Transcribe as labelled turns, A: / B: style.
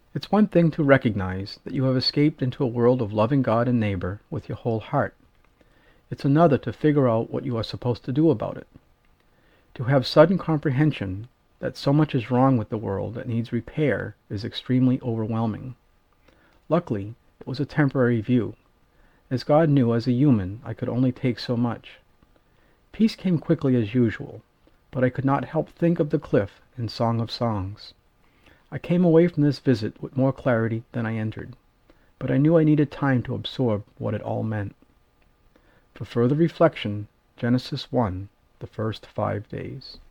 A: It's one thing to recognize that you have escaped into a world of loving God and neighbor with your whole heart. It's another to figure out what you are supposed to do about it. To have sudden comprehension that so much is wrong with the world that needs repair is extremely overwhelming. Luckily, it was a temporary view, as God knew as a human I could only take so much. Peace came quickly as usual, but I could not help think of the cliff in Song of Songs. I came away from this visit with more clarity than I entered, but I knew I needed time to absorb what it all meant. For further reflection, Genesis 1, the first 5 days.